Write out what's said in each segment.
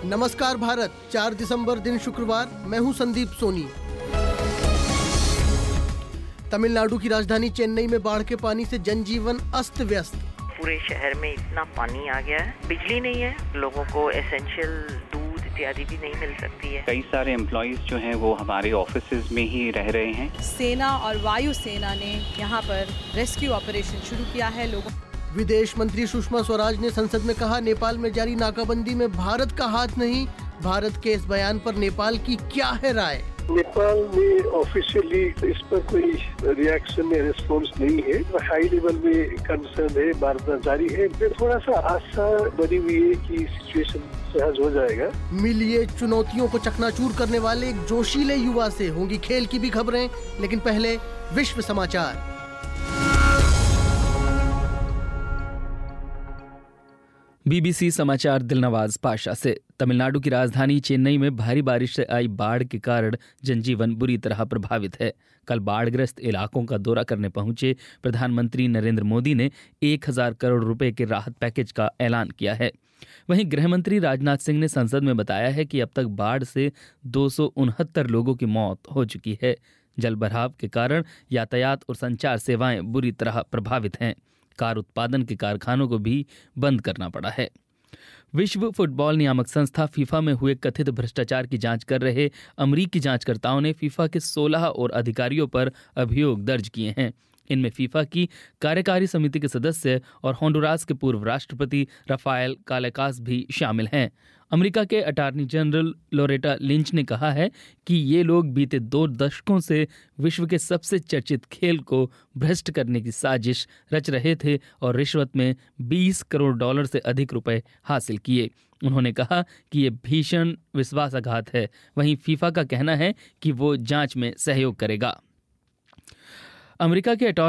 नमस्कार भारत, 4 दिसंबर दिन शुक्रवार। मैं हूं संदीप सोनी। तमिलनाडु की राजधानी चेन्नई में बाढ़ के पानी से जनजीवन अस्त व्यस्त। पूरे शहर में इतना पानी आ गया है, बिजली नहीं है, लोगों को एसेंशियल दूध इत्यादि भी नहीं मिल सकती है। कई सारे एम्प्लॉइज जो हैं वो हमारे ऑफिसेज में ही रह रहे हैं। सेना और वायु सेना ने यहाँ पर रेस्क्यू ऑपरेशन शुरू किया है। लोगों विदेश मंत्री सुषमा स्वराज ने संसद में कहा, नेपाल में जारी नाकाबंदी में भारत का हाथ नहीं। भारत के इस बयान पर नेपाल की क्या है राय? नेपाल में ऑफिशियली इस पर कोई रिएक्शन या रिस्पॉन्स नहीं है। हाई लेवल में कंसर्न है, वार्ता जारी है। थोड़ा सा आशा बनी हुई है कि सिचुएशन सहज हो जाएगा। मिलिए चुनौतियों को चकनाचूर करने वाले एक जोशीले युवा से होंगी खेल की भी खबरें, लेकिन पहले विश्व समाचार। बीबीसी समाचार दिलनवाज पाशा से। तमिलनाडु की राजधानी चेन्नई में भारी बारिश से आई बाढ़ के कारण जनजीवन बुरी तरह प्रभावित है। कल बाढ़ग्रस्त इलाकों का दौरा करने पहुंचे प्रधानमंत्री नरेंद्र मोदी ने 1000 करोड़ रुपए के राहत पैकेज का ऐलान किया है। वहीं गृह मंत्री राजनाथ सिंह ने संसद में बताया है कि अब तक बाढ़ से 269 लोगों की मौत हो चुकी है। जलभराव के कारण यातायात और संचार सेवाएं बुरी तरह प्रभावित हैं। कार उत्पादन के कारखानों को भी बंद करना पड़ा है। विश्व फुटबॉल नियामक संस्था फीफा में हुए कथित भ्रष्टाचार की जांच कर रहे अमरीकी जांचकर्ताओं ने फीफा के 16 और अधिकारियों पर अभियोग दर्ज किए हैं। इनमें फीफा की कार्यकारी समिति के सदस्य और होंडुरास के पूर्व राष्ट्रपति राफेल कालेकास भी शामिल हैं। अमेरिका के अटॉर्नी जनरल लोरेटा लिंच ने कहा है कि ये लोग बीते 2 दशकों से विश्व के सबसे चर्चित खेल को भ्रष्ट करने की साजिश रच रहे थे और रिश्वत में $20 करोड़ से अधिक रुपए हासिल किए। उन्होंने कहा कि ये भीषण विश्वासघात है। वहीं फीफा का कहना है कि वो जांच में सहयोग करेगा। अमेरिका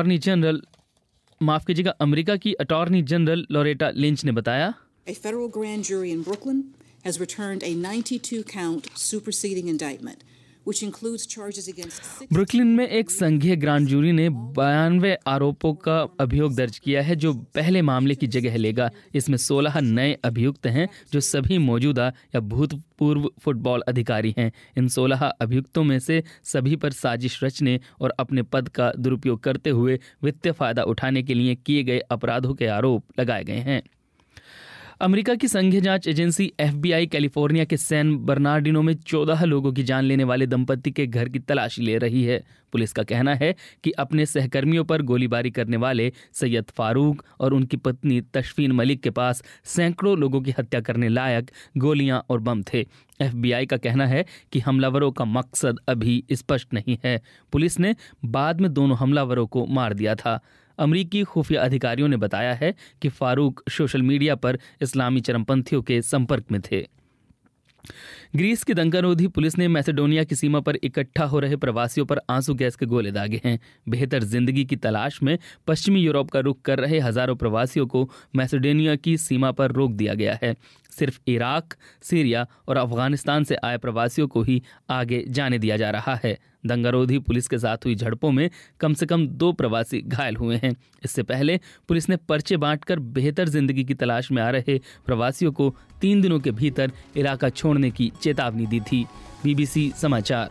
की अटॉर्नी जनरल लोरेटा लिंच ने बताया, A federal grand jury in Brooklyn has returned a 92-count superseding indictment, which includes charges against Brooklyn में एक संघीय ग्रांड जूरी ने 92 आरोपों का अभियोग दर्ज किया है, जो पहले मामले की जगह लेगा। इसमें 16 नए अभियुक्त हैं, जो सभी मौजूदा या भूतपूर्व फुटबॉल अधिकारी हैं। इन 16 अभियुक्तों में से सभी पर साजिश रचने और अपने पद का दुरुपयोग करते हुए वित्तीय फायदा उठाने के लिए किए गए अपराधों के आरोप लगाए गए हैं। अमेरिका की संघीय जांच एजेंसी FBI कैलिफोर्निया के सैन बर्नार्डिनो में 14 लोगों की जान लेने वाले दंपति के घर की तलाशी ले रही है। पुलिस का कहना है कि अपने सहकर्मियों पर गोलीबारी करने वाले सैयद फारूक और उनकी पत्नी तशफीन मलिक के पास सैकड़ों लोगों की हत्या करने लायक गोलियां और बम थे। FBI का कहना है कि हमलावरों का मकसद अभी स्पष्ट नहीं है। पुलिस ने बाद में दोनों हमलावरों को मार दिया था। अमरीकी खुफिया अधिकारियों ने बताया है कि फारूक सोशल मीडिया पर इस्लामी चरमपंथियों के संपर्क में थे। ग्रीस की दंगारोधी पुलिस ने मैसेडोनिया की सीमा पर इकट्ठा हो रहे प्रवासियों पर आंसू गैस के गोले दागे हैं। बेहतर जिंदगी की तलाश में पश्चिमी यूरोप का रुख कर रहे हजारों प्रवासियों को मैसेडोनिया की सीमा पर रोक दिया गया है। सिर्फ इराक, सीरिया और अफगानिस्तान से आए प्रवासियों को ही आगे जाने दिया जा रहा है। दंगारोधी पुलिस के साथ हुई झड़पों में कम से कम 2 प्रवासी घायल हुए हैं। इससे पहले पुलिस ने पर्चे बांटकर बेहतर जिंदगी की तलाश में आ रहे प्रवासियों को 3 दिनों के भीतर इलाका छोड़ने की चेतावनी दी थी। BBC समाचार।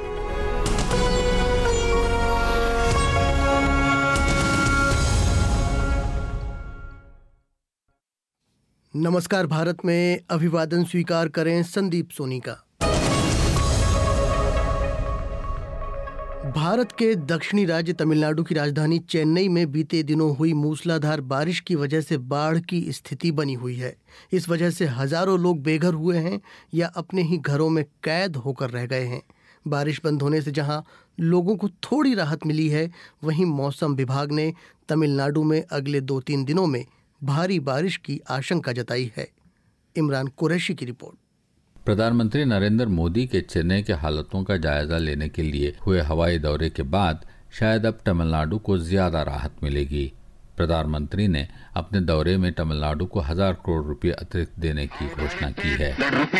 नमस्कार भारत में अभिवादन स्वीकार करें संदीप सोनी का। भारत के दक्षिणी राज्य तमिलनाडु की राजधानी चेन्नई में बीते दिनों हुई मूसलाधार बारिश की वजह से बाढ़ की स्थिति बनी हुई है। इस वजह से हजारों लोग बेघर हुए हैं या अपने ही घरों में कैद होकर रह गए हैं। बारिश बंद होने से जहां लोगों को थोड़ी राहत मिली है, वहीं मौसम विभाग ने तमिलनाडु में अगले 2-3 दिनों में भारी बारिश की आशंका जताई है। इमरान कुरैशी की रिपोर्ट। प्रधानमंत्री नरेंद्र मोदी के चेन्नई के हालातों का जायजा लेने के लिए हुए हवाई दौरे के बाद शायद अब तमिलनाडु को ज्यादा राहत मिलेगी। प्रधानमंत्री ने अपने दौरे में तमिलनाडु को 1000 करोड़ रुपए अतिरिक्त देने की घोषणा की है।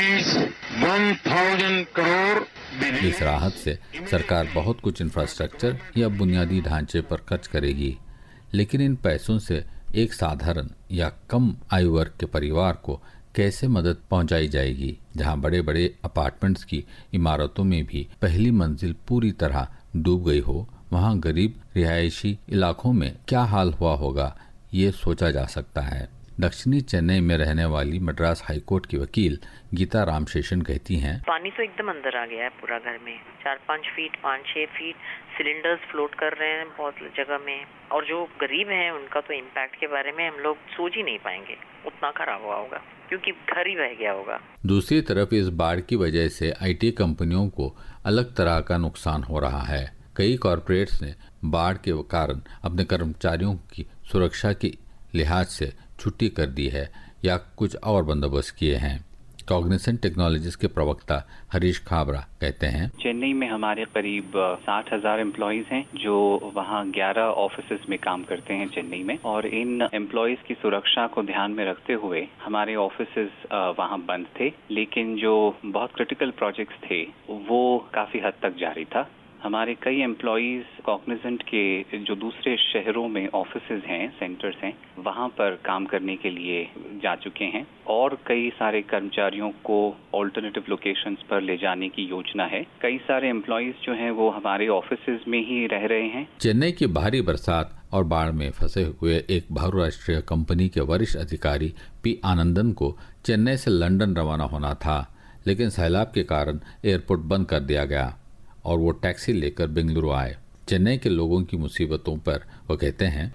इस राहत से सरकार बहुत कुछ इंफ्रास्ट्रक्चर या बुनियादी ढांचे पर खर्च करेगी, लेकिन इन पैसों से एक साधारण या कम आयु वर्ग के परिवार को कैसे मदद पहुंचाई जाएगी, जहां बड़े बड़े अपार्टमेंट्स की इमारतों में भी पहली मंजिल पूरी तरह डूब गई हो, वहां गरीब रिहायशी इलाकों में क्या हाल हुआ होगा, ये सोचा जा सकता है। दक्षिणी चेन्नई में रहने वाली मद्रास हाईकोर्ट की वकील गीता रामशेषन कहती हैं, पानी तो एकदम अंदर आ गया है पूरा घर में, 4-5 फीट 5-6 फीट सिलेंडर्स फ्लोट कर रहे हैं बहुत जगह में, और जो गरीब हैं उनका तो इम्पैक्ट के बारे में हम लोग सोच ही नहीं पाएंगे, उतना खराब हुआ होगा क्योंकि घर ही बह गया होगा। दूसरी तरफ इस बाढ़ की वजह से IT कंपनियों को अलग तरह का नुकसान हो रहा है। कई कॉरपोरेट्स ने बाढ़ के कारण अपने कर्मचारियों की सुरक्षा के लिहाज से छुट्टी कर दी है या कुछ और बंदोबस्त किए हैं। कॉग्निसेंट टेक्नोलॉजीज के प्रवक्ता हरीश खाबरा कहते हैं, चेन्नई में हमारे करीब 60,000 एम्प्लॉइज हैं जो वहाँ 11 ऑफिसेज में काम करते हैं चेन्नई में, और इन एम्प्लॉइज की सुरक्षा को ध्यान में रखते हुए हमारे ऑफिसेज वहाँ बंद थे, लेकिन जो बहुत क्रिटिकल प्रोजेक्ट्स थे वो काफी हद तक जारी था। हमारे कई एम्प्लॉइज कॉग्निसेंट के जो दूसरे शहरों में ऑफिसेज हैं, सेंटर्स हैं, वहाँ पर काम करने के लिए जा चुके हैं, और कई सारे कर्मचारियों को ऑल्टरनेटिव लोकेशंस पर ले जाने की योजना है। कई सारे एम्प्लॉइज जो हैं वो हमारे ऑफिसेज में ही रह रहे हैं। चेन्नई की भारी बरसात और बाढ़ में फंसे हुए एक बहुराष्ट्रीय कंपनी के वरिष्ठ अधिकारी पी आनंदन को चेन्नई से लंदन रवाना होना था, लेकिन सैलाब के कारण एयरपोर्ट बंद कर दिया गया और वो टैक्सी लेकर बेंगलुरु आए। चेन्नई के लोगों की मुसीबतों पर वो कहते हैं,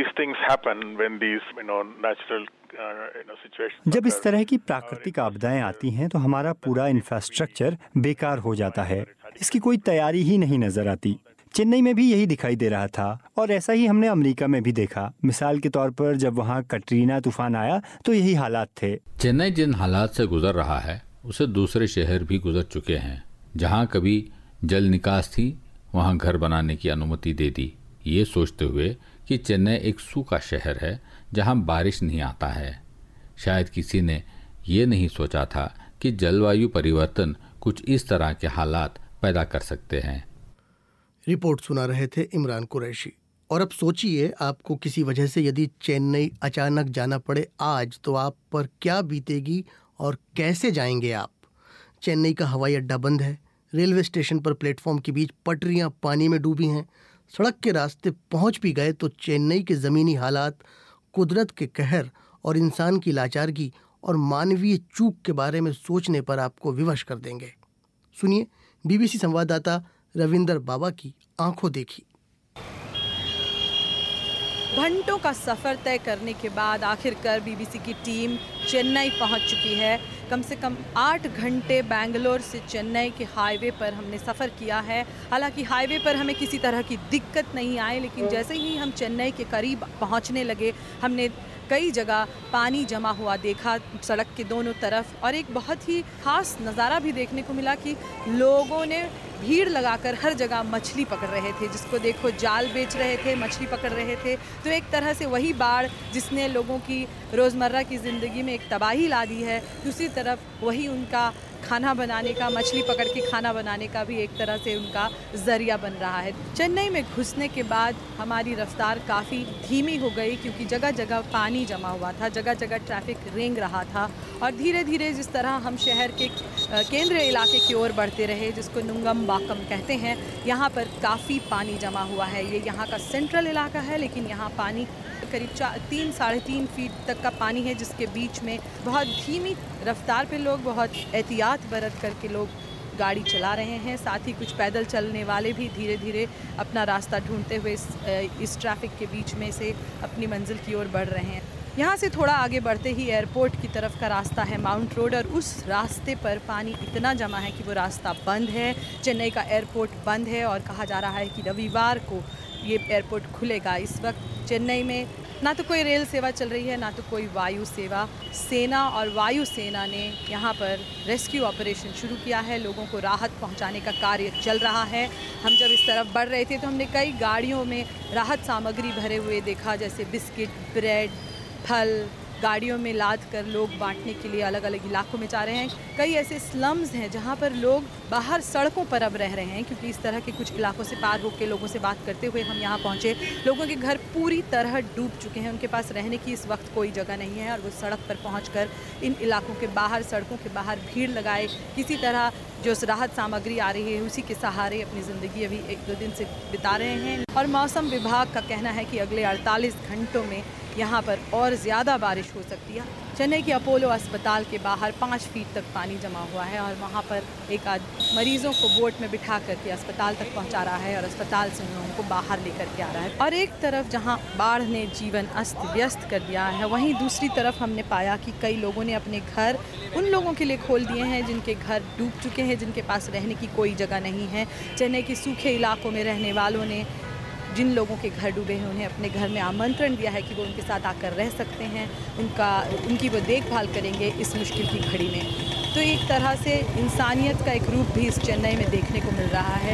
जब इस तरह की प्राकृतिक आपदाएं आती हैं तो हमारा पूरा इंफ्रास्ट्रक्चर बेकार हो जाता है, इसकी कोई तैयारी ही नहीं नजर आती। चेन्नई में भी यही दिखाई दे रहा था और ऐसा ही हमने अमेरिका में भी देखा। मिसाल के तौर पर जब वहाँ कटरीना तूफान आया तो यही हालात थे। चेन्नई जिन हालात से गुजर रहा है उसे दूसरे शहर भी गुजर चुके हैं। जहाँ कभी जल निकास थी वहां घर बनाने की अनुमति दे दी, ये सोचते हुए कि चेन्नई एक सूखा शहर है जहां बारिश नहीं आता है। शायद किसी ने ये नहीं सोचा था कि जलवायु परिवर्तन कुछ इस तरह के हालात पैदा कर सकते हैं। रिपोर्ट सुना रहे थे इमरान कुरैशी। और अब सोचिए, आपको किसी वजह से यदि चेन्नई अचानक जाना पड़े आज, तो आप पर क्या बीतेगी और कैसे जाएंगे आप। चेन्नई का हवाई अड्डा बंद है, रेलवे स्टेशन पर प्लेटफॉर्म के बीच पटरियां पानी में डूबी हैं, सड़क के रास्ते पहुंच भी गए तो चेन्नई के ज़मीनी हालात कुदरत के कहर और इंसान की लाचारगी और मानवीय चूक के बारे में सोचने पर आपको विवश कर देंगे। सुनिए BBC संवाददाता रविंदर बाबा की आंखों देखी। घंटों का सफ़र तय करने के बाद आखिरकार BBC की टीम चेन्नई पहुंच चुकी है। कम से कम 8 घंटे बेंगलोर से चेन्नई के हाईवे पर हमने सफ़र किया है। हालांकि हाईवे पर हमें किसी तरह की दिक्कत नहीं आई, लेकिन जैसे ही हम चेन्नई के करीब पहुंचने लगे हमने कई जगह पानी जमा हुआ देखा सड़क के दोनों तरफ, और एक बहुत ही खास नज़ारा भी देखने को मिला कि लोगों ने भीड़ लगाकर हर जगह मछली पकड़ रहे थे। जिसको देखो जाल बेच रहे थे, मछली पकड़ रहे थे। तो एक तरह से वही बाढ़ जिसने लोगों की रोज़मर्रा की ज़िंदगी में एक तबाही ला दी है, दूसरी तरफ वही उनका खाना बनाने का, मछली पकड़ के खाना बनाने का भी एक तरह से उनका ज़रिया बन रहा है। चेन्नई में घुसने के बाद हमारी रफ्तार काफ़ी धीमी हो गई क्योंकि जगह जगह पानी जमा हुआ था, जगह जगह ट्रैफिक रेंग रहा था, और धीरे धीरे जिस तरह हम शहर के केंद्रीय इलाके की ओर बढ़ते रहे, जिसको नुंगमबाकम कहते हैं, यहाँ पर काफ़ी पानी जमा हुआ है। ये यहाँ का सेंट्रल इलाका है, लेकिन यहाँ पानी करीब 3-3.5 फीट तक का पानी है, जिसके बीच में बहुत धीमी रफ्तार पे लोग बहुत एहतियात बरत करके लोग गाड़ी चला रहे हैं। साथ ही कुछ पैदल चलने वाले भी धीरे धीरे अपना रास्ता ढूंढते हुए इस ट्रैफिक के बीच में से अपनी मंजिल की ओर बढ़ रहे हैं। यहाँ से थोड़ा आगे बढ़ते ही एयरपोर्ट की तरफ का रास्ता है, माउंट रोड, और उस रास्ते पर पानी इतना जमा है कि वो रास्ता बंद है। चेन्नई का एयरपोर्ट बंद है और कहा जा रहा है कि रविवार को ये एयरपोर्ट खुलेगा। इस वक्त चेन्नई में ना तो कोई रेल सेवा चल रही है, ना तो कोई वायु सेवा। सेना और वायुसेना ने यहाँ पर रेस्क्यू ऑपरेशन शुरू किया है, लोगों को राहत पहुँचाने का कार्य चल रहा है। हम जब इस तरफ बढ़ रहे थे तो हमने कई गाड़ियों में राहत सामग्री भरे हुए देखा, जैसे बिस्किट, ब्रेड, फल, गाड़ियों में लाद कर लोग बांटने के लिए अलग अलग इलाकों में जा रहे हैं। कई ऐसे स्लम्स हैं जहां पर लोग बाहर सड़कों पर अब रह रहे हैं, क्योंकि इस तरह के कुछ इलाकों से पार होकर लोगों से बात करते हुए हम यहाँ पहुँचे। लोगों के घर पूरी तरह डूब चुके हैं, उनके पास रहने की इस वक्त कोई जगह नहीं है और वो सड़क पर पहुँचकर इन इलाकों के बाहर, सड़कों के बाहर भीड़ लगाए किसी तरह जो राहत सामग्री आ रही है उसी के सहारे अपनी ज़िंदगी अभी 1-2 दिन से बिता रहे हैं। और मौसम विभाग का कहना है कि अगले 48 घंटों में यहाँ पर और ज़्यादा बारिश हो सकती है। चेन्नई के अपोलो अस्पताल के बाहर 5 फीट तक पानी जमा हुआ है और वहाँ पर एक मरीजों को बोट में बिठा करके अस्पताल तक पहुँचा रहा है और अस्पताल से उन लोगों को बाहर लेकर के आ रहा है। और एक तरफ जहाँ बाढ़ ने जीवन अस्त व्यस्त कर दिया है, वहीं दूसरी तरफ हमने पाया कि कई लोगों ने अपने घर उन लोगों के लिए खोल दिए हैं जिनके घर डूब चुके हैं, जिनके पास रहने की कोई जगह नहीं है। चेन्नई के सूखे इलाकों में रहने वालों ने, जिन लोगों के घर डूबे हैं, उन्हें अपने घर में आमंत्रण दिया है कि वो उनके साथ आकर रह सकते हैं, उनकी वो देखभाल करेंगे इस मुश्किल की घड़ी में। तो एक तरह से इंसानियत का एक रूप भी इस चेन्नई में देखने को मिल रहा है।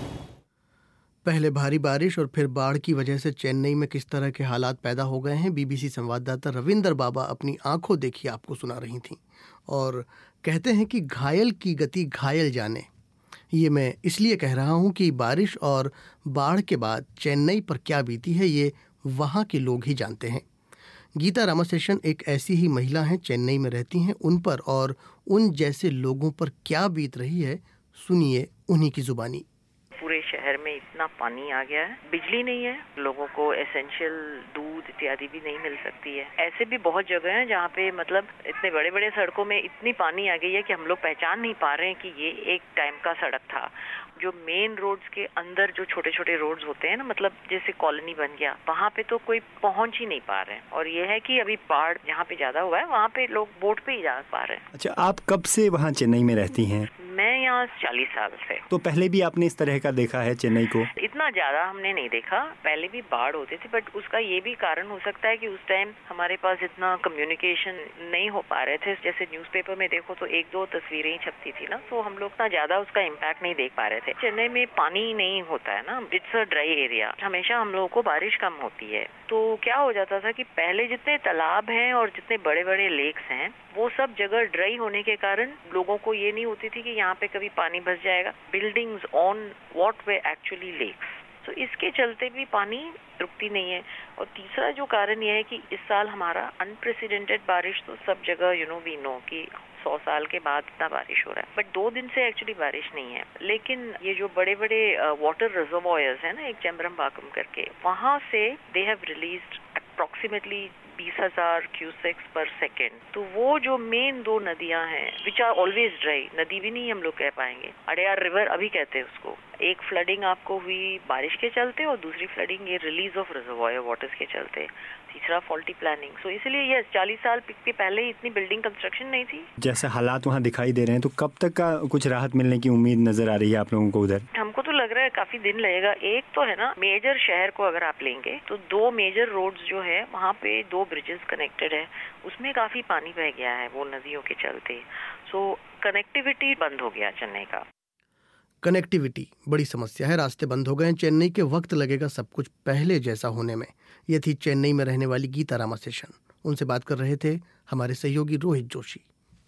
पहले भारी बारिश और फिर बाढ़ की वजह से चेन्नई में किस तरह के हालात पैदा हो गए हैं, बीबीसी संवाददाता रविंदर बाबा अपनी आंखों देखी आपको सुना रही थीं। और कहते हैं कि घायल की गति घायल जाने। ये मैं इसलिए कह रहा हूँ कि बारिश और बाढ़ के बाद चेन्नई पर क्या बीती है ये वहाँ के लोग ही जानते हैं। गीता रामाशेषन एक ऐसी ही महिला हैं, चेन्नई में रहती हैं। उन पर और उन जैसे लोगों पर क्या बीत रही है, सुनिए उन्हीं की जुबानी। पूरे शहर में इतना पानी आ गया है, बिजली नहीं है, लोगों को एसेंशियल दूध इत्यादि भी नहीं मिल सकती है। ऐसे भी बहुत जगह हैं जहाँ पे मतलब इतने बड़े बड़े सड़कों में इतनी पानी आ गई है कि हम लोग पहचान नहीं पा रहे हैं कि ये एक टाइम का सड़क था। जो मेन रोड्स के अंदर जो छोटे छोटे रोड्स होते हैं ना, मतलब जैसे कॉलोनी बन गया, वहाँ पे तो कोई पहुँच ही नहीं पा रहे हैं। और ये है कि अभी बाढ़ जहाँ पे ज्यादा हुआ है वहाँ पे लोग बोट पे ही जा पा रहे हैं। अच्छा, आप कब से वहाँ चेन्नई में रहती हैं? मैं यहाँ 40 साल से। तो पहले भी आपने इस तरह का देखा है चेन्नई को? इतना ज्यादा हमने नहीं देखा, पहले भी बाढ़ होती थी, बट उसका ये भी कारण हो सकता है कि उस टाइम हमारे पास इतना कम्युनिकेशन नहीं हो पा रहे थे। जैसे न्यूज़पेपर में देखो तो 1-2 तस्वीरें ही छपती थी ना, तो हम लोग इतना ज्यादा उसका इम्पैक्ट नहीं देख पा रहे थे। चेन्नई में पानी नहीं होता है ना, इट्स अ ड्राई एरिया, हमेशा हम लोगों को बारिश कम होती है। तो क्या हो जाता था कि पहले जितने तालाब हैं और जितने बड़े बड़े लेक्स हैं, वो सब जगह ड्राई होने के कारण लोगों को ये नहीं होती थी कि यहाँ पे कभी पानी भस जाएगा। Buildings on what way actually lakes, तो इसके चलते भी पानी रुकती नहीं है। और तीसरा जो कारण ये है कि इस साल हमारा अनप्रेसिडेंटेड बारिश, तो सब जगह वी नो कि 100 साल के बाद इतना बारिश हो रहा है, बट 2 दिन से एक्चुअली बारिश नहीं है। लेकिन ये जो बड़े बड़े वाटर रिजर्वॉयर्स हैं ना, एक चेम्बरमबाकम करके, वहाँ से they have released approximately 20,000 cusecs per second. तो वो जो मेन 2 नदियां हैं विच आर ऑलवेज ड्राई, नदी भी नहीं हम लोग कह पाएंगे, अड़यार रिवर अभी कहते हैं उसको। एक फ्लडिंग आपको हुई बारिश के चलते और दूसरी फ्लडिंग ये रिलीज ऑफ रिजर्वॉयर वाटर्स के चलते, तीसरा फॉल्टी प्लानिंग। सो इसलिए ये 40 साल के पहले इतनी बिल्डिंग कंस्ट्रक्शन नहीं थी। जैसे हालात वहाँ दिखाई दे रहे हैं, तो कब तक का कुछ राहत मिलने की उम्मीद नजर आ रही है आप लोगों को उधर? हमको तो लग रहा है काफी दिन लगेगा। एक तो है ना, मेजर शहर को अगर आप लेंगे तो 2 मेजर रोड्स जो है वहाँ पे 2 ब्रिजेस कनेक्टेड है, उसमें काफी पानी बह गया है वो नदियों के चलते। सो कनेक्टिविटी बंद हो गया चेन्नई का। कनेक्टिविटी बड़ी समस्या है, रास्ते बंद हो गए। चेन्नई के वक्त लगेगा सब कुछ पहले जैसा होने में। ये थी चेन्नई में रहने वाली गीता रामाशेषन। उनसे बात कर रहे थे हमारे सहयोगी रोहित जोशी।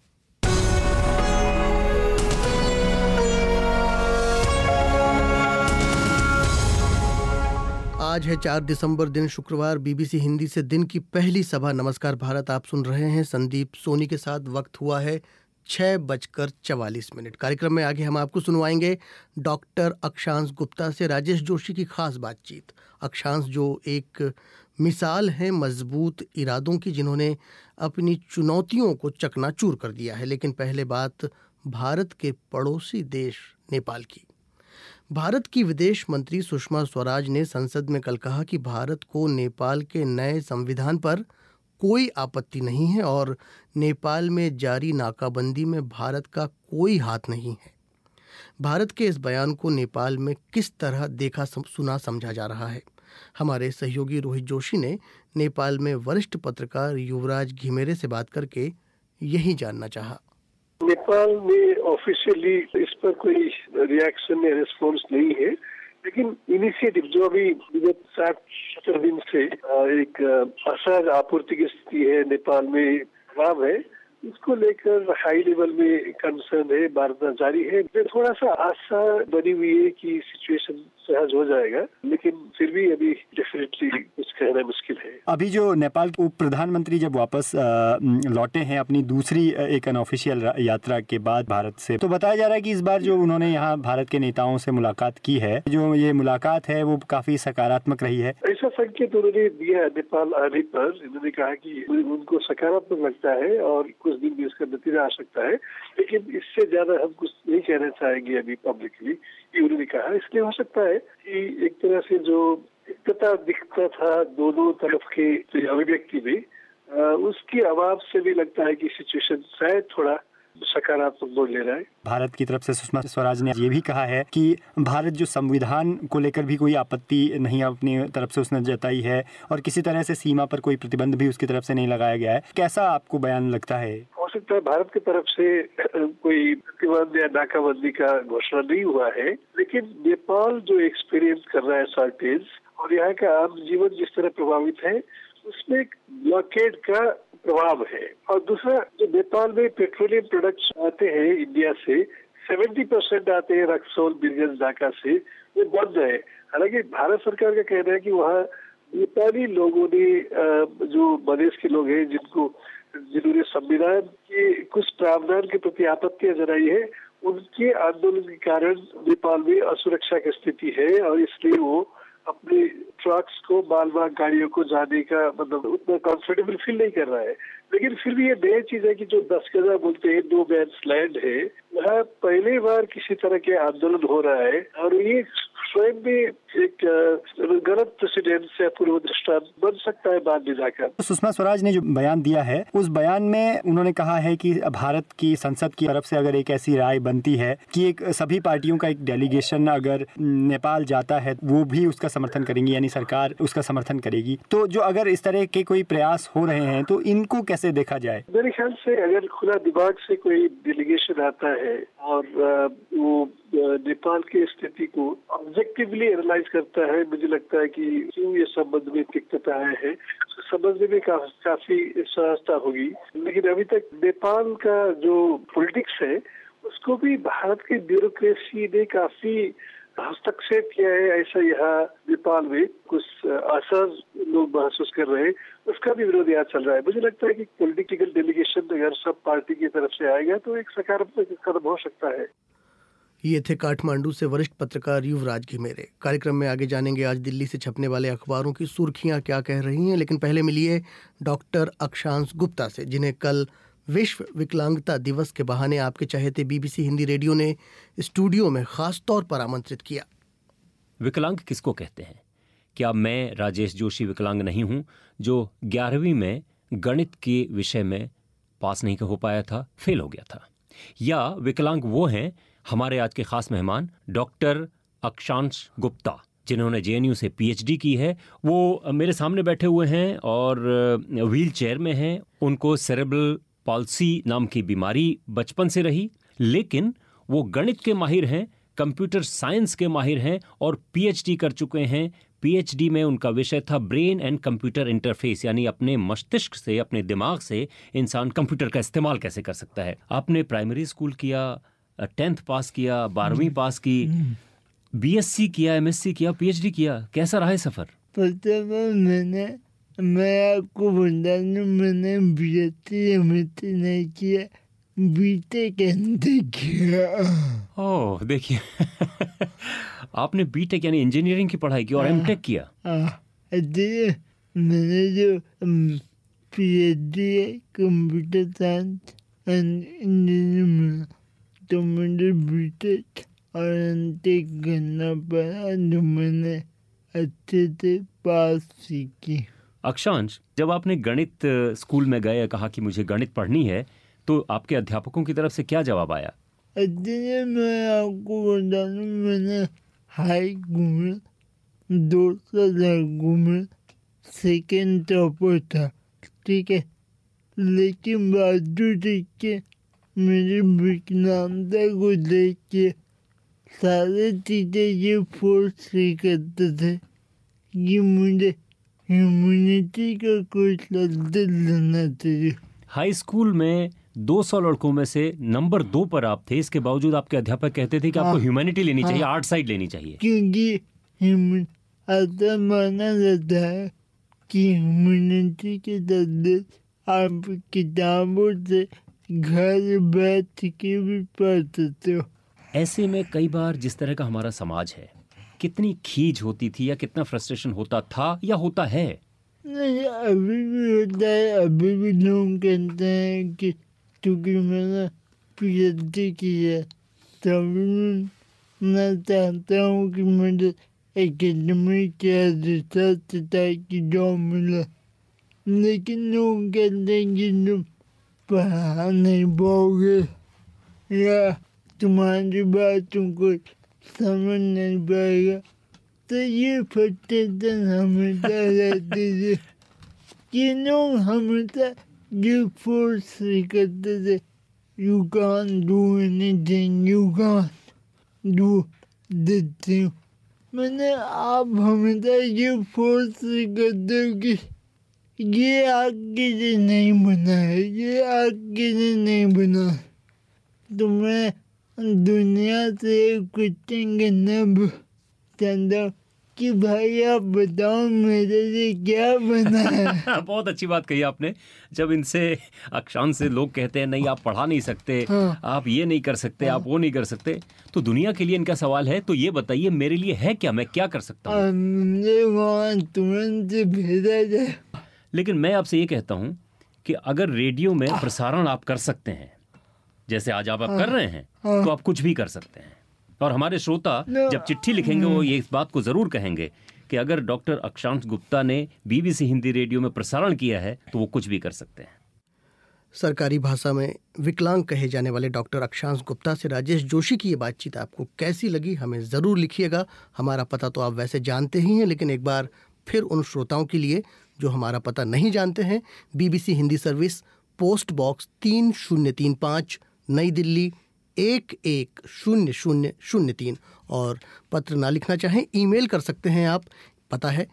आज है 4 दिसंबर, दिन शुक्रवार। बीबीसी हिंदी से दिन की पहली सभा नमस्कार भारत आप सुन रहे हैं संदीप सोनी के साथ। वक्त हुआ है 6:44। कार्यक्रम में आगे हम आपको सुनवाएंगे डॉक्टर अक्षांश गुप्ता से राजेश जोशी की खास बातचीत। अक्षांश जो एक मिसाल है मजबूत इरादों की, जिन्होंने अपनी चुनौतियों को चकनाचूर कर दिया है। लेकिन पहले बात भारत के पड़ोसी देश नेपाल की। भारत की विदेश मंत्री सुषमा स्वराज ने संसद में कल कहा कि भारत को नेपाल के नए संविधान पर कोई आपत्ति नहीं है और नेपाल में जारी नाकाबंदी में भारत का कोई हाथ नहीं है। भारत के इस बयान को नेपाल में किस तरह देखा सुना समझा जा रहा है, हमारे सहयोगी रोहित जोशी ने नेपाल में वरिष्ठ पत्रकार युवराज घिमिरे से बात करके यही जानना चाहा। नेपाल में ऑफिशियली इस पर कोई रिएक्शन या रिस्पॉन्स नहीं है, लेकिन इनिशिएटिव जो अभी विगत 60-70 दिन से एक असहज आपूर्ति की स्थिति है नेपाल में खराब है, इसको लेकर हाई लेवल में कंसर्न है, वार्ता जारी है। थोड़ा सा आशा बनी हुई है कि सिचुएशन सहज हो जाएगा, लेकिन फिर भी अभी डेफिनेटली कुछ कहना मुश्किल है। अभी जो नेपाल के उप प्रधानमंत्री जब वापस लौटे हैं अपनी दूसरी एक अनऑफिशियल यात्रा के बाद भारत से, तो बताया जा रहा है कि इस बार जो उन्होंने यहाँ भारत के नेताओं से मुलाकात की है, जो ये मुलाकात है वो काफी सकारात्मक रही है। ऐसा संकेत उन्होंने दिया नेपाल आने पर। इन्होंने कहा कि उनको सकारात्मक लगता है और कुछ दिन में इसका नतीजा आ सकता है, लेकिन इससे ज्यादा हम कुछ नहीं कहना चाहेंगे अभी पब्लिकली, ये उन्होंने कहा। इसलिए हो सकता है कि एक तरह से जो एकता दिखता था दोनों तरफ के अभिव्यक्ति में, उसके अभाव से भी लगता है कि सिचुएशन शायद थोड़ा सकारात्मक मोड़ ले रहा है। भारत की तरफ से सुषमा स्वराज ने ये भी कहा है कि भारत जो संविधान को लेकर भी कोई आपत्ति नहीं अपनी तरफ से उसने जताई है और किसी तरह से सीमा पर कोई प्रतिबंध भी उसकी तरफ से नहीं लगाया गया है। कैसा आपको बयान लगता है? हो सकता है भारत की तरफ से कोई प्रतिबंध या नाकाबंदी का घोषणा नहीं हुआ है, लेकिन नेपाल जो एक्सपीरियंस कर रहा है शॉर्टेज और यहाँ का आम जीवन जिस तरह प्रभावित है, उसमें एक ब्लॉकेड का प्रभाव है। और दूसरा, जो नेपाल में पेट्रोलियम प्रोडक्ट्स आते हैं इंडिया से, 70% आते हैं रक्सौल, बिरगंज, ढाका से, वो बंद है। हालांकि भारत सरकार का कहना है कि वहाँ नेपाली लोगों ने, जो मधेश के लोग हैं जिन्होंने संविधान के कुछ प्रावधान के प्रति आपत्तियां जताई है, उनके आंदोलन के कारण नेपाल में असुरक्षा की स्थिति है और इसलिए वो अपने ट्रक्स को, मालवाहक गाड़ियों को जाने का मतलब उतना कंफर्टेबल फील नहीं कर रहा है। लेकिन फिर भी ये नई चीज है कि जो 10 गजा बोलते हैं, नो मैन्स लैंड है, वहाँ पहली बार किसी तरह के आंदोलन हो रहा है और ये स्वयं में एक गलत प्रेसिडेंट से पूर्व दृष्टांत बन सकता है बाद में जाकर। सुषमा स्वराज ने जो बयान दिया है, उस बयान में उन्होंने कहा है कि भारत की संसद की तरफ से अगर एक ऐसी राय बनती है कि एक सभी पार्टियों का एक डेलीगेशन अगर नेपाल जाता है, वो भी उसका समर्थन करेंगी, यानी सरकार उसका समर्थन करेगी। तो जो अगर इस तरह के कोई प्रयास हो रहे हैं तो इनको कैसे देखा जाए? मेरे ख्याल से अगर खुला दिमाग से कोई डेलीगेशन आता है और वो नेपाल की स्थिति को ऑब्जेक्टिवली एनालाइज करता है, मुझे लगता है कि क्यों ये संबंध में तिक्तता है, समझने में काफी सहजता होगी। लेकिन अभी तक नेपाल का जो पॉलिटिक्स है, उसको भी भारत की ब्यूरोक्रेसी ने काफी हस्तक्षेप किया है, ऐसा यहाँ नेपाल में कुछ असर लोग महसूस कर रहे हैं, उसका भी विरोध यहाँ चल रहा है। मुझे लगता है कि पॉलिटिकल डेलीगेशन अगर सब पार्टी की तरफ से आएगा तो एक सकारात्मक कदम हो सकता है। ये थे काठमांडू से वरिष्ठ पत्रकार युवराज घिमेरे। कार्यक्रम में आगे जानेंगे आज दिल्ली से छपने वाले अखबारों की सुर्खियां क्या कह रही हैं, लेकिन पहले मिलिए डॉक्टर अक्षांश गुप्ता से, जिन्हें कल विश्व विकलांगता दिवस के बहाने आपके चहेते बीबीसी हिंदी रेडियो ने स्टूडियो में खास तौर पर आमंत्रित किया। विकलांग किसको कहते हैं? क्या मैं राजेश जोशी विकलांग नहीं हूं जो 11वीं में गणित के विषय में पास नहीं हो पाया था, फेल हो गया था? या विकलांग वो हैं हमारे आज के खास मेहमान डॉक्टर अक्षांश गुप्ता, जिन्होंने जेएनयू से पीएचडी की है। वो मेरे सामने बैठे हुए हैं और व्हील चेयर में हैं। उनको सेरेब्रल पॉल्सी नाम की बीमारी बचपन से रही, लेकिन वो गणित के माहिर हैं, कंप्यूटर साइंस के माहिर हैं और पीएचडी कर चुके हैं। पीएचडी में उनका विषय था ब्रेन एंड कंप्यूटर इंटरफेस, यानी अपने मस्तिष्क से, अपने दिमाग से इंसान कंप्यूटर का इस्तेमाल कैसे कर सकता है। आपने प्राइमरी स्कूल किया, 10th पास किया, 12वीं पास की, बीएससी किया, एमएससी किया, पीएचडी किया, कैसा रहा है सफर? मैं आपको बता दूं, मैंने बीएससी एमएससी नहीं किया, बीटेक किया। ओह, देखिए आपने बीटेक यानी इंजीनियरिंग की पढ़ाई की और एमटेक किया। मैंने जो पीएचडी है कंप्यूटर साइंस एंड इंजीनियरिंग, तो मुझे बीटेक और एमटेक करना पड़ा, जो मैंने अच्छे से पास सीखी। अक्षांश, जब आपने गणित स्कूल में गए, कहा कि मुझे गणित पढ़नी है, तो आपके अध्यापकों की तरफ से क्या जवाब आया? मैं आपको बता दूं, मैंने हाई घूमे, 200 घूमे, सेकेंड टॉपर था, ठीक है, लेकिन बावजूद के मेरी विकलांगता को देख के सारे चीज़ें ये फोर्स करते थे कि मुझे ह्यूमैनिटी का कोई सब्जेक्ट लेना चाहिए। हाई स्कूल में 200 लड़कों में से नंबर 2 पर आप थे, इसके बावजूद आपके अध्यापक कहते थे कि आपको ह्यूमैनिटी लेनी चाहिए, आर्ट साइड लेनी चाहिए। क्योंकि ऐसा माना जाता है कि ह्यूमैनिटी के सब्जेक्ट आप किताबों से घर बैठ के भी पढ़ सकते हो। ऐसे में कई बार जिस तरह का हमारा समाज है, कितनी खीज होती थी या कितना फ्रस्ट्रेशन होता था या होता है? नहीं, अभी भी होता है। अभी भी लोग कहते हैं कि क्योंकि मैंने पीएचडी की है तभी मैं चाहता हूँ कि मुझे एकेडमिक या रिसर्च टाइप की जॉब मिले, लेकिन लोग कहते हैं कि तुम पढ़ा नहीं पाओगे या तुम्हारी बात तुमको समझ नहीं पाएगा। तो ये फ्रस्ट्रेशन हमेशा रहती थी कि लोग हमेशा ये फोर्स करते थे, you can't do anything, you can't do this thing. मैंने आप हमेशा ये फोर्स करते हो कि ये आपके लिए नहीं बना है, ये आपके लिए नहीं बना। तो मैं दुनिया से क्वेश्चन करना चाहता हूँ कि भाई आप बताओ मेरे लिए क्या बना है। बहुत अच्छी बात कही आपने। जब इनसे अक्षांश से लोग कहते हैं नहीं आप पढ़ा नहीं सकते, आप ये नहीं कर सकते, आप वो नहीं कर सकते, तो दुनिया के लिए इनका सवाल है तो ये बताइए मेरे लिए है क्या, मैं क्या कर सकता हूँ? तुरंत भेजा जाए। लेकिन मैं आपसे ये कहता हूँ कि अगर रेडियो में प्रसारण आप कर सकते हैं जैसे आज आप कर रहे हैं तो आप कुछ भी कर सकते हैं। और हमारे श्रोता जब चिट्ठी लिखेंगे वो ये इस बात को जरूर कहेंगे कि अगर डॉक्टर अक्षांश गुप्ता ने बीबीसी हिंदी रेडियो में प्रसारण किया है तो वो कुछ भी कर सकते हैं। सरकारी भाषा में विकलांग कहे जाने वाले डॉक्टर अक्षांश गुप्ता से राजेश जोशी की ये बातचीत आपको कैसी लगी हमें ज़रूर लिखिएगा। हमारा पता तो आप वैसे जानते ही हैं, लेकिन एक बार फिर उन श्रोताओं के लिए जो हमारा पता नहीं जानते हैं, BBC Hindi service, post box 3035, New Delhi 110003। और पत्र ना लिखना चाहें ईमेल कर सकते हैं आप। पता है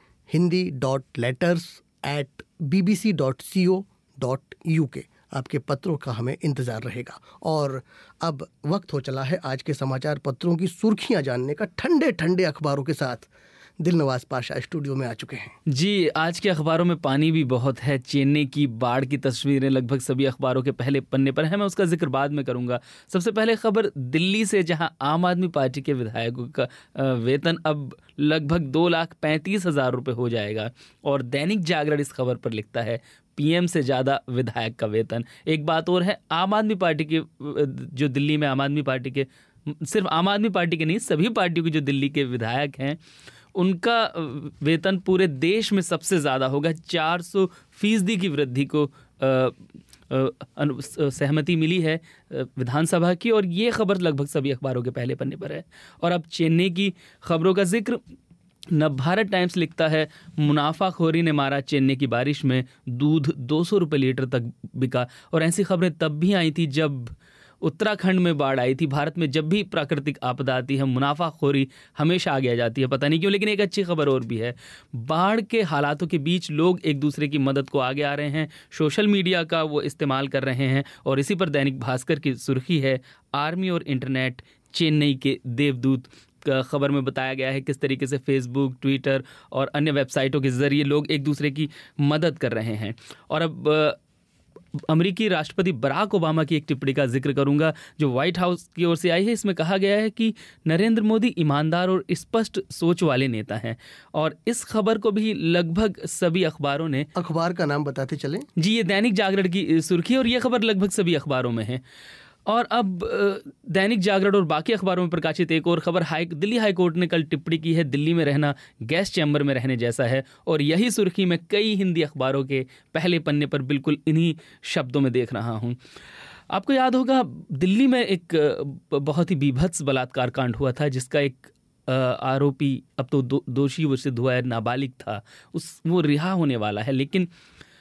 hindi.letters@bbc.co.uk। आपके पत्रों का हमें इंतज़ार रहेगा। और अब वक्त हो चला है आज के समाचार पत्रों की सुर्खियां जानने का। ठंडे ठंडे अखबारों के साथ दिलनवाज पाशा स्टूडियो में आ चुके हैं। जी, आज के अखबारों में पानी भी बहुत है। चेन्नई की बाढ़ की तस्वीरें लगभग सभी अखबारों के पहले पन्ने पर है, मैं उसका जिक्र बाद में करूंगा। सबसे पहले खबर दिल्ली से, जहां आम आदमी पार्टी के विधायकों का वेतन अब लगभग 2,35,000 रुपये हो जाएगा। और दैनिक जागरण इस खबर पर लिखता है पीएम से ज़्यादा विधायक का वेतन। एक बात और है, आम आदमी पार्टी के जो दिल्ली में आम आदमी पार्टी के, सिर्फ आम आदमी पार्टी के नहीं सभी पार्टियों के जो दिल्ली के विधायक हैं उनका वेतन पूरे देश में सबसे ज़्यादा होगा। 400% की वृद्धि को सहमति मिली है विधानसभा की, और ये खबर लगभग सभी अखबारों के पहले पन्ने पर है। और अब चेन्नई की खबरों का जिक्र, नवभारत टाइम्स लिखता है मुनाफाखोरी ने मारा चेन्नई की बारिश में, दूध 200 रुपये लीटर तक बिका। और ऐसी खबरें तब भी आई थी जब उत्तराखंड में बाढ़ आई थी। भारत में जब भी प्राकृतिक आपदा आती है मुनाफाखोरी हमेशा आगे आ जाती है, पता नहीं क्यों। लेकिन एक अच्छी खबर और भी है, बाढ़ के हालातों के बीच लोग एक दूसरे की मदद को आगे आ रहे हैं, सोशल मीडिया का वो इस्तेमाल कर रहे हैं। और इसी पर दैनिक भास्कर की सुर्खी है आर्मी और इंटरनेट चेन्नई के देवदूत। खबर में बताया गया है किस तरीके से फेसबुक, ट्विटर और अन्य वेबसाइटों के जरिए लोग एक दूसरे की मदद कर रहे हैं। और अब अमेरिकी राष्ट्रपति बराक ओबामा की एक टिप्पणी का जिक्र करूंगा जो व्हाइट हाउस की ओर से आई है। इसमें कहा गया है कि नरेंद्र मोदी ईमानदार और स्पष्ट सोच वाले नेता हैं। और इस खबर को भी लगभग सभी अखबारों ने, अखबार का नाम बताते चलें जी, ये दैनिक जागरण की सुर्खी है और ये खबर लगभग सभी अखबारों में है। और अब दैनिक जागरण और बाकी अखबारों में प्रकाशित एक और खबर, दिल्ली हाई कोर्ट ने कल टिप्पणी की है दिल्ली में रहना गैस चैम्बर में रहने जैसा है। और यही सुर्खी मैं कई हिंदी अखबारों के पहले पन्ने पर बिल्कुल इन्हीं शब्दों में देख रहा हूँ। आपको याद होगा दिल्ली में एक बहुत ही बीभत्स बलात्कार कांड हुआ था जिसका एक आरोपी, अब तो दोषी वो सिद्ध हुआ है, नाबालिग था, वो रिहा होने वाला है। लेकिन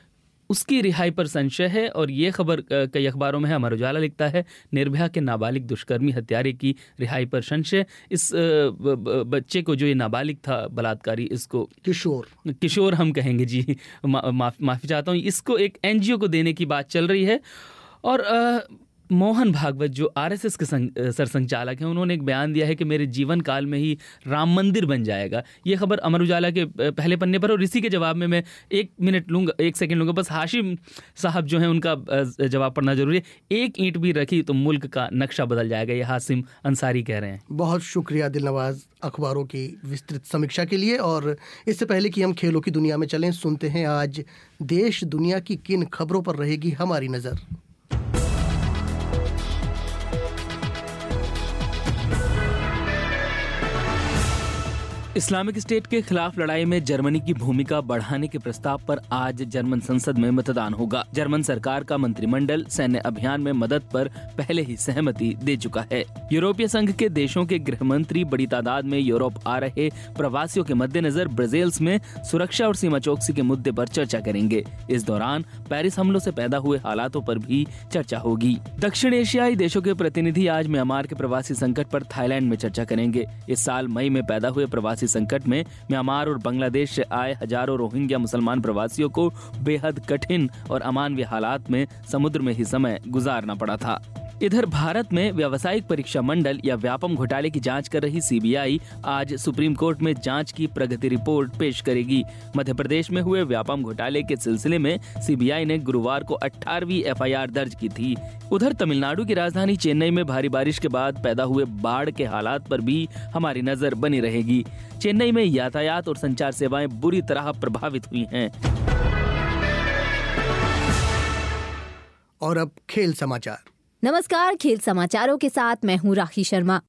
उसकी रिहाई पर संशय है। और ये खबर कई अखबारों में है। अमर उजाला लिखता है निर्भया के नाबालिग दुष्कर्मी हत्यारे की रिहाई पर संशय। इस बच्चे को, जो ये नाबालिग था बलात्कारी, इसको किशोर हम कहेंगे जी, माफ़ी चाहता हूँ, इसको एक NGO को देने की बात चल रही है। और मोहन भागवत जो RSS के सरसंघचालक हैं, उन्होंने एक बयान दिया है कि मेरे जीवन काल में ही राम मंदिर बन जाएगा। ये खबर अमर उजाला के पहले पन्ने पर। और इसी के जवाब में मैं 1 सेकंड लूँगा बस। हाशिम साहब जो हैं उनका जवाब पढ़ना जरूरी है। 1 ईंट भी रखी तो मुल्क का नक्शा बदल जाएगा, ये हाशिम अंसारी कह रहे हैं। बहुत शुक्रिया दिलनवाज अखबारों की विस्तृत समीक्षा के लिए। और इससे पहले कि हम खेलों की दुनिया में चलें, सुनते हैं आज देश दुनिया की किन खबरों पर रहेगी हमारी नज़र। इस्लामिक स्टेट के खिलाफ लड़ाई में जर्मनी की भूमिका बढ़ाने के प्रस्ताव पर आज जर्मन संसद में मतदान होगा। जर्मन सरकार का मंत्रिमंडल सैन्य अभियान में मदद पर पहले ही सहमति दे चुका है। यूरोपीय संघ के देशों के गृह मंत्री बड़ी तादाद में यूरोप आ रहे प्रवासियों के मद्देनजर ब्रसेल्स में सुरक्षा और सीमा चौकसी के मुद्दे पर चर्चा करेंगे। इस दौरान पेरिस हमलों से पैदा हुए हालातों पर भी चर्चा होगी। दक्षिण एशियाई देशों के प्रतिनिधि आज म्यांमार के प्रवासी संकट पर थाईलैंड में चर्चा करेंगे। इस साल मई में पैदा हुए प्रवासी संकट में म्यांमार और बांग्लादेश से आए हजारों रोहिंग्या मुसलमान प्रवासियों को बेहद कठिन और अमानवीय हालात में समुद्र में ही समय गुजारना पड़ा था। इधर भारत में व्यावसायिक परीक्षा मंडल या व्यापम घोटाले की जांच कर रही CBI आज सुप्रीम कोर्ट में जांच की प्रगति रिपोर्ट पेश करेगी। मध्य प्रदेश में हुए व्यापम घोटाले के सिलसिले में CBI ने गुरुवार को 18वीं FIR दर्ज की थी। उधर तमिलनाडु की राजधानी चेन्नई में भारी बारिश के बाद पैदा हुए बाढ़ के हालात पर भी हमारी नजर बनी रहेगी। चेन्नई में यातायात और संचार सेवाएं बुरी तरह प्रभावित हुई हैं। और अब खेल समाचार। नमस्कार, खेल समाचारों के साथ मैं हूँ राखी शर्मा।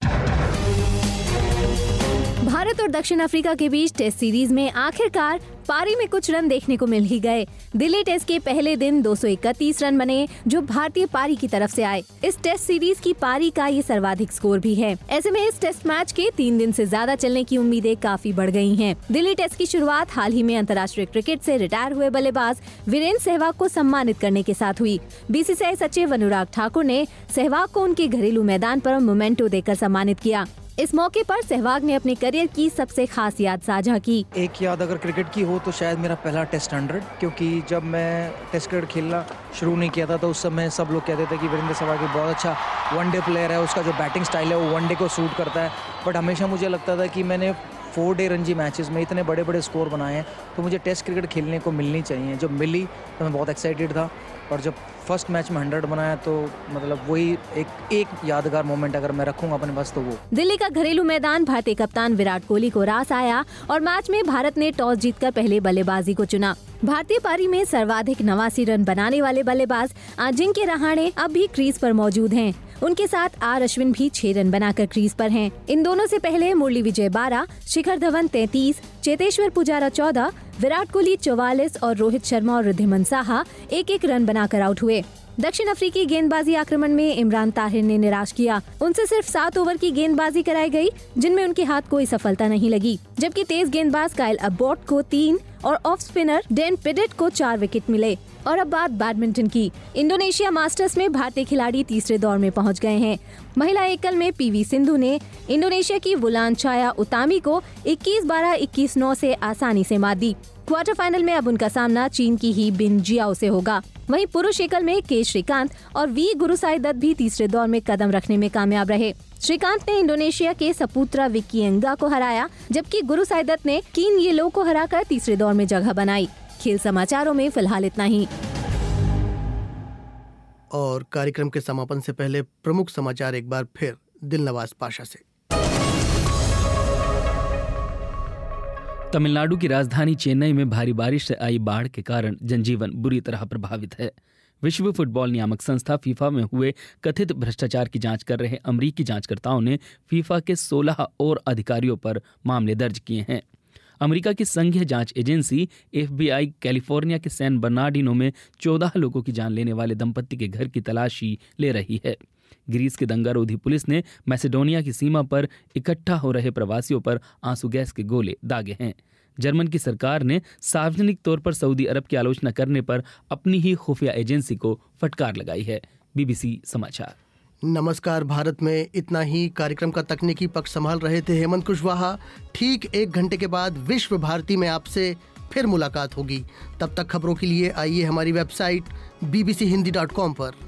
भारत और दक्षिण अफ्रीका के बीच टेस्ट सीरीज में आखिरकार पारी में कुछ रन देखने को मिल ही गए। दिल्ली टेस्ट के पहले दिन 231 रन बने, जो भारतीय पारी की तरफ से आए। इस टेस्ट सीरीज की पारी का ये सर्वाधिक स्कोर भी है। ऐसे में इस टेस्ट मैच के 3 दिन से ज्यादा चलने की उम्मीदें काफी बढ़ गई हैं। दिल्ली टेस्ट की शुरुआत हाल ही में अंतर्राष्ट्रीय क्रिकेट से रिटायर हुए बल्लेबाज वीरेंद्र सहवाग को सम्मानित करने के साथ हुई। BCCI सचिव अनुराग ठाकुर ने सहवाग को उनके घरेलू मैदान पर मोमेंटो देकर सम्मानित किया। इस मौके पर सहवाग ने अपने करियर की सबसे खास याद साझा की। एक याद अगर क्रिकेट की हो तो शायद मेरा पहला टेस्ट 100, क्योंकि जब मैं टेस्ट क्रिकेट खेलना शुरू नहीं किया था तो उस समय सब लोग कहते थे कि वीरेंद्र सहवाग बहुत अच्छा वनडे प्लेयर है, उसका जो बैटिंग स्टाइल है वो वनडे को सूट करता है। बट हमेशा मुझे लगता था कि मैंने 4 डे रणजी मैचेस में इतने बड़े बड़े स्कोर बनाए हैं तो मुझे टेस्ट क्रिकेट खेलने को मिलनी चाहिए। जब मिली तो मैं बहुत एक्साइटेड था, और जब फर्स्ट मैच में 100 बनाया तो मतलब वही एक यादगार मोमेंट अगर मैं रखूंगा अपने पास तो वो। दिल्ली का घरेलू मैदान भारतीय कप्तान विराट कोहली को रास आया और मैच में भारत ने टॉस जीतकर पहले बल्लेबाजी को चुना। भारतीय पारी में सर्वाधिक 89 रन बनाने वाले बल्लेबाज अजिंक्य रहाणे अब भी क्रीज पर मौजूद हैं। उनके साथ आर अश्विन भी 6 रन बनाकर क्रीज पर हैं। इन दोनों से पहले मुरली विजय 12, शिखर धवन 33, चेतेश्वर पुजारा 14, विराट कोहली 44 और रोहित शर्मा और रिद्धिमान साहा 1-1 रन बनाकर आउट हुए। दक्षिण अफ्रीकी गेंदबाजी आक्रमण में इमरान ताहिर ने निराश किया। उनसे सिर्फ 7 ओवर की गेंदबाजी कराई गई, जिनमें उनके हाथ कोई सफलता नहीं लगी। जबकि तेज गेंदबाज काइल अबॉट को 3 और ऑफ स्पिनर डेन पिडेट को 4 विकेट मिले। और अब बात बैडमिंटन की। इंडोनेशिया मास्टर्स में भारतीय खिलाड़ी तीसरे दौर में पहुंच गए हैं। महिला एकल में PV सिंधु ने इंडोनेशिया की वुलानचाया उतामी को 21-12, 21-9 से आसानी से मात दी। क्वार्टर फाइनल में अब उनका सामना चीन की ही बिन जियाओ से होगा। वहीं पुरुष एकल में के श्रीकांत और V गुरुसाई दत्त भी तीसरे दौर में कदम रखने में कामयाब रहे। श्रीकांत ने इंडोनेशिया के सपुत्रा विक्की एंगा को हराया, जबकि गुरुसाई दत्त ने कीन येलो को हराकर तीसरे दौर में जगह बनाई। खेल समाचारों में फिलहाल इतना ही। और कार्यक्रम के समापन से पहले प्रमुख समाचार एक बार फिर दिलनवाज पाशा से। तमिलनाडु की राजधानी चेन्नई में भारी बारिश से आई बाढ़ के कारण जनजीवन बुरी तरह प्रभावित है। विश्व फुटबॉल नियामक संस्था फीफा में हुए कथित भ्रष्टाचार की जांच कर रहे अमरीकी जांचकर्ताओं ने फीफा के 16 और अधिकारियों पर मामले दर्ज किए हैं। अमेरिका की संघीय जांच एजेंसी FBI कैलिफोर्निया के सैन बर्नार्डिनो में 14 लोगों की जान लेने वाले दंपत्ति के घर की तलाशी ले रही है। ग्रीस की दंगारोधी पुलिस ने मैसेडोनिया की सीमा पर इकट्ठा हो रहे प्रवासियों पर आंसू गैस के गोले दागे हैं। जर्मन की सरकार ने सार्वजनिक तौर पर सऊदी अरब की आलोचना करने पर अपनी ही खुफिया एजेंसी को फटकार लगाई है। BBC समाचार। नमस्कार भारत में इतना ही। कार्यक्रम का तकनीकी पक्ष संभाल रहे थे हेमंत कुशवाहा। ठीक 1 घंटे के बाद विश्व भारती में आपसे फिर मुलाकात होगी। तब तक खबरों के लिए आइए हमारी वेबसाइट bbchindi.com पर।